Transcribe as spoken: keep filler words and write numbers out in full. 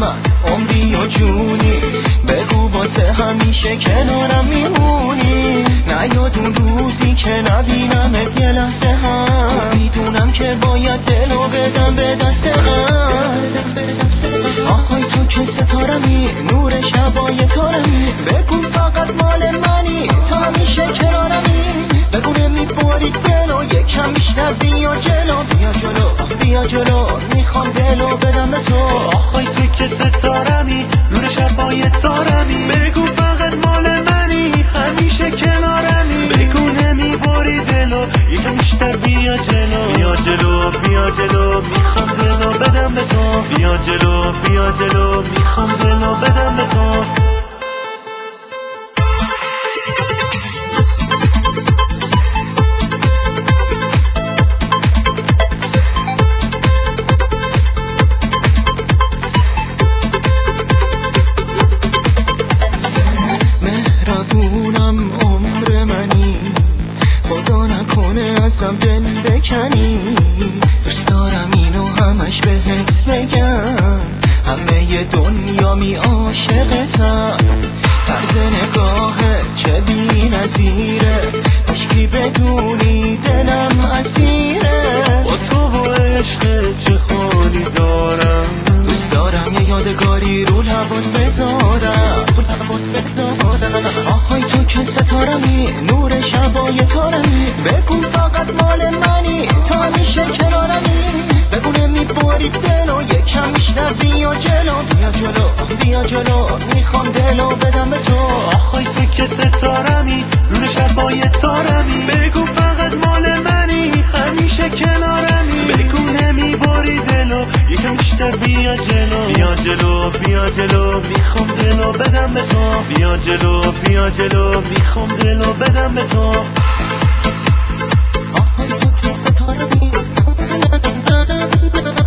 من عمری و جونی، بگو واسه همیشه کنارم میمونی. نیاد اون روزی که نبینمت یه لحظه هم، خوب میدونم که باید دلو بدم به دست غم. آهای تو که ستارمی، نور شبای تارمی، بگو فقط مال منی، تا همیشه کنارمی. بگو نمیباری دلو، یکم بیشتر بیا جلو، بیا جلو بیا جلو، میخوام دلو بدم به تو. آهای تو که ستارمی، نور شبای تارمی، بگو فقط مال منی، همیشه کنارمی. بگو نمیباری دلو، یکم بیشتر بیا جلو، بیا جلو بیا جلو، میخوام دلو بدم به تو. بیا جلو بیا جلو، میخوام دلو بدم به تو. مهربونم عمر منی، خدا نکنه ازم دل بکنی. دوست دارم اینو همش بهت بگم، همه دنیا می عاشقتم. طرز نگاهت چه بی نظیره، کاشکی بدونی دلم اسیره. با تو و عشق چه حالی دارم، دوست دارم یه یادگاری رو لبات بذارم. آهای تو که ستارمی، نور شبای تارمی، بگو فقط مال منی، تا همیشه کنارمی. بگو نمیباری دلو، یکم بیشتر بیا جلو، بیا جلو بیا جلو، میخوام دلو بدم به تو. آهای تو که ستارمی، نور شبای تارمی، بگو فقط مال منی، همیشه کنارمی. بگو نمیباری دلو، یکم بیشتر بیا جلو، بیا جلو بیا جلو، میخوام دلو بدم به تو. بیا جلو بیا جلو، میخوام دلو بدم به تو. آهای تو که ستارمی